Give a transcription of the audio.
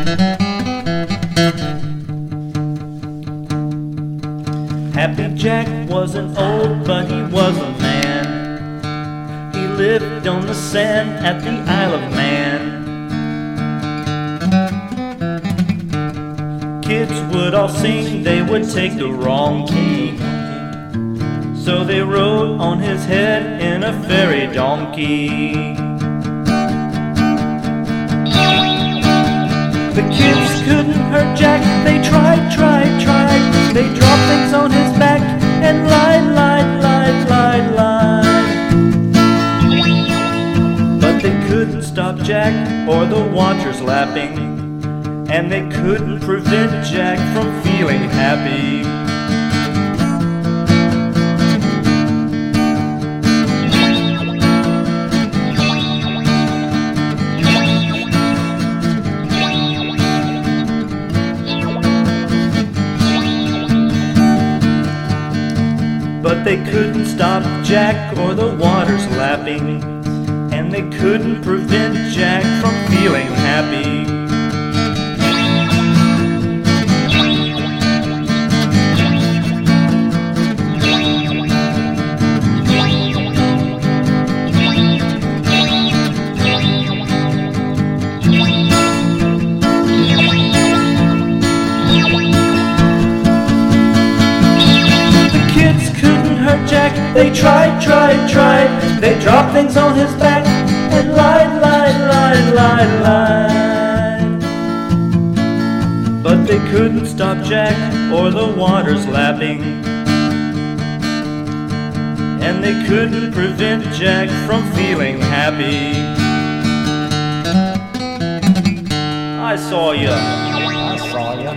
Happy Jack wasn't old, but he was a man. He lived on the sand at the Isle of Man. Kids would all sing, they would take the wrong key, so they rode on his head in a fairy donkey. The kids couldn't hurt Jack, they tried. They dropped things on his back and lied. But they couldn't stop Jack or the waters lapping, and they couldn't prevent Jack from feeling happy. But they couldn't stop Jack or the waters lapping, and they couldn't prevent Jack from feeling happy. Jack, they tried. They dropped things on his back and lied. But they couldn't stop Jack or the waters lapping, and they couldn't prevent Jack from feeling happy. I saw ya.